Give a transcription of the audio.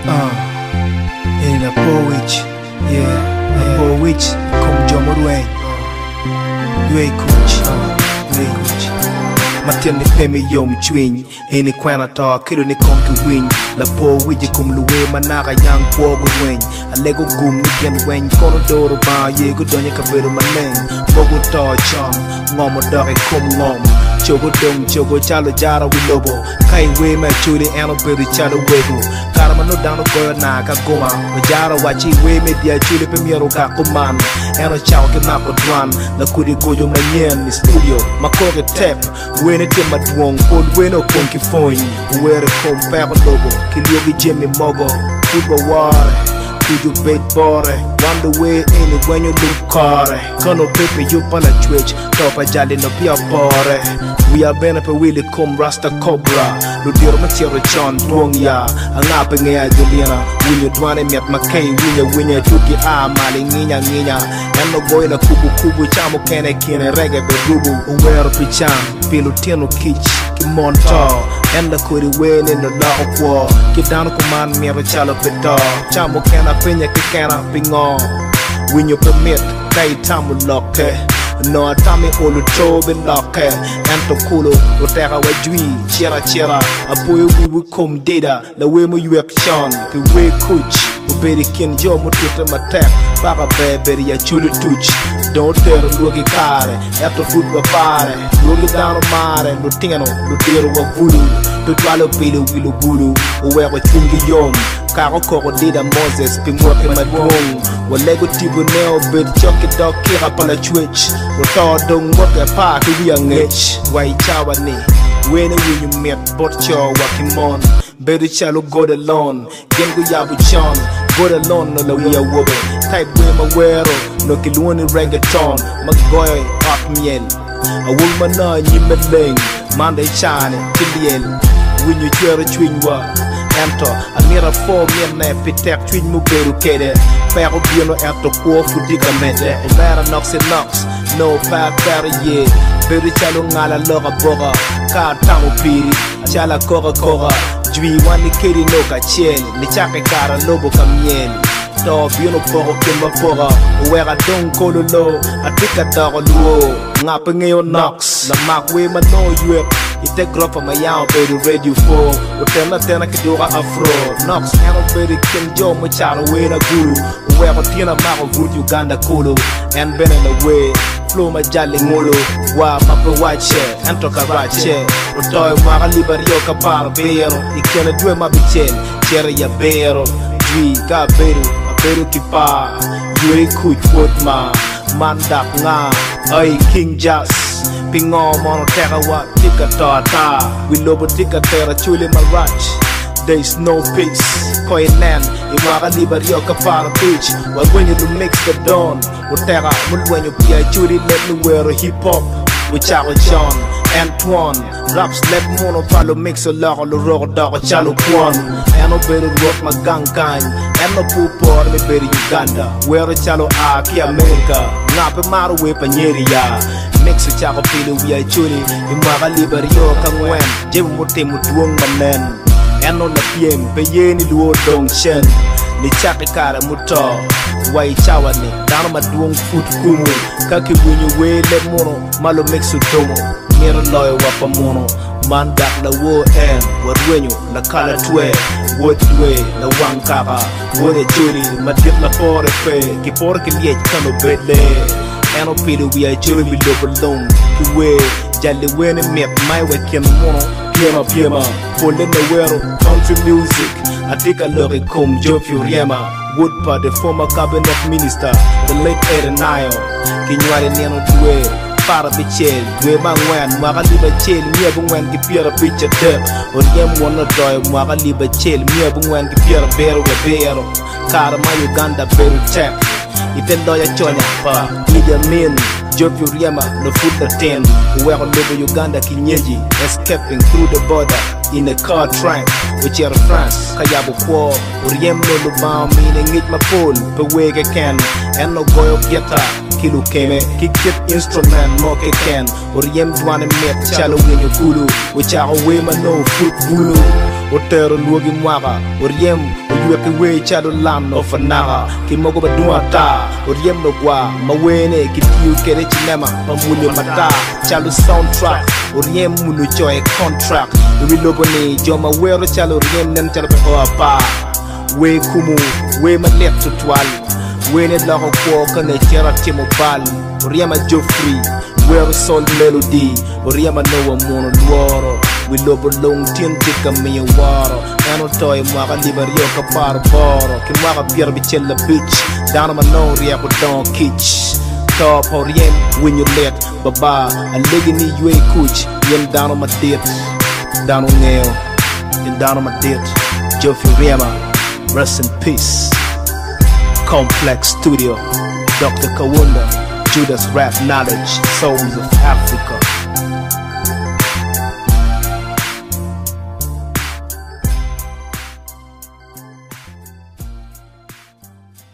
In a poet, yeah, a poet, come Jomorway, you coach. Materne peme yom chwin eni kwana ta kiro ni konki win la po wiji kum luwe manaka yang po gwen alego gum ni gen wen kono doro ba ye go donye ka vero manen bogo ta cham ngomo dare kum ngom chogo dong chogo chalo jara wi lobo kai we ma churi eno beri chalo wego karma no dano go na ka goma jara wachi we me dia chuli pe miero ka kuman eno chao ke ma ko dwan la kudi gojo na nyen ni studio makoge tap when it in my dwong, cold when up on phone, where the compare logo, kill you Jimmy Mogo, football water, could you bait bore, wonder way in it when you look car, gonna paper you on a twitch, top a jolly no pia bore. We are been up a willy come rasta cobra, Ludir material chon, dwong ya, and up in air Juliana, when you dwanny met McCain, when you took your arm, Malingina, and no boy in a kubu, chamo kene reggae, rubu, where picham. Pilotino kitsch, kimonto, and the kuri win in the law of war. Get down to command me of a chalo pedo. Chamo cana pena kikana pingo. When you permit, kai tamu loke. No atame olu chobe loke. Anto kulo, whatever we dream. Chera, a boy we will come data. The way you action, the way coach. Uberi kin jo mututa matek. Baba beberi ya chulu tuch. Don't tell Lugi Kare, after food wa pare, Lugi down mare, Lutino, Lutero wa voodoo, to Twalo Pilo Willu Guru, where we Tungi Yom, Karo Dida Moses, been working my home, while Lego Tibu Neo, bit Chucky Dog Kira Palachwitch, with all don't work a park, we are Nitch, White Chawani, when you met Botcho walking on, Betty Chalo go alone, Gengu Yabu Chon, go alone, no we are woman, type way my wear. No kiluni reggaeton, magoy hot miel. A woman no yimeling, Monday chane, kiliel. When you hear a twin wa, enter a mirror 4 men pitek twin muberu kede. Pero bieno ento ko fudigamete. Vera nox and nox, no bad barrier. Very chalo ngala loga boga, ka tamu piri, chala kora. Jui wani kiri no ka chel, ni chake kara lobo kamiel. Dog, you know, for Kimba Pora, where I don't call the low, I take a dog on the wall, napping your knocks. The mark way, my know you take drop of my young baby radio for, with them not then I can do a afro. Knocks, and a baby Kim Joe, my child, away in a guru, where a Tina Maro wood Uganda Kulu, and been in the way. Flow my jolly molo, wa papa watch and talk a rat chair. Toy Mara Liberio Capar Beero, you can't do my bitch, Cherry a beero, G, got Beru kipa, you a quick footman, Mandak nga, ay King Jas, Pingo Monoterawa, Tika Tata, we lobo Tika Terra Chuli Marach, there's no peace, Koinan, Imara Liberio Capara Beach, but when you mix the dawn, Utera, when you be a Chuli, let me wear a hip hop, with Charles John, Antoine, raps let mono follow mix a lot on the road dog chalo kwan, and no better work my gang kind. And no poop or me better Uganda, where a chalo aki America, Napa Maro whip and Yeria, mix a chako pilo we are chuni, in Mara Liberio Kangwen, Jim Mutim with Wong Manen, and on the PM, Payeni Luo Dong Chen, the Chakakara Muto, Wai Chawani, down my Dwong foot kumu, Kaki when you weigh let mono, Malo mix with Tomo, Mira lawyer wapamono. Man that the war end, what when you, la color twe, what way, la one kaka, what a jury, Madrid la for a pay, Kipork and yet come a bed lay. And no pity we are jury we look alone, to way, Jolly when it met my weekend mono, Piema, for the world, country music. I take a look at come Joe Furiema, Woodpad, the former cabinet minister, the late Eden Nile, Kinyari Nano Dway. Para bichel, we bang wen, Mara liba chel, me wen ki pier a bitch a dip, or yem wanna doy, Mara liba chel, me wen ki pier a bear with bear, Karama Uganda beru check. Itendo ya chonya pa, Media Min, Job Yuriema, no foot the 10, where on live Uganda Kinyeji, escaping through the border in a car trunk, which are France, Kayabu Kwa, Uriem no Lubam, meaning it my phone, but wake I can, and no goyo geta. Kilo keme, kick it instrument, mock a can, or yem dwane met, chalo in your kulu, which are away my no foot bulu, or terror looking waga, or yem, yue ke we chado lam no fanaga ki mogo ba duata oriem no gwa mawene ki tiu kere chinema pamulio mata chalo soundtrack oriem mulu joy contract we loboni joma wero chalo oriem nen chalo pa we kumu we malet tutwal we ne la ko kane chera timo bal oriem a Joffrey wero soul melody oriem no mono luoro we lobo long tin tika me waro ano toy mwaka liberio ka par boro ki mwaka bier bichella bitch down my no ria ko don kitch top oriem when you let baba a legini you coach yen down on my date down on nail and down on my date Joffrey Rema rest in peace Complex Studio Dr. Kawunda Judas Rap Knowledge Souls of Africa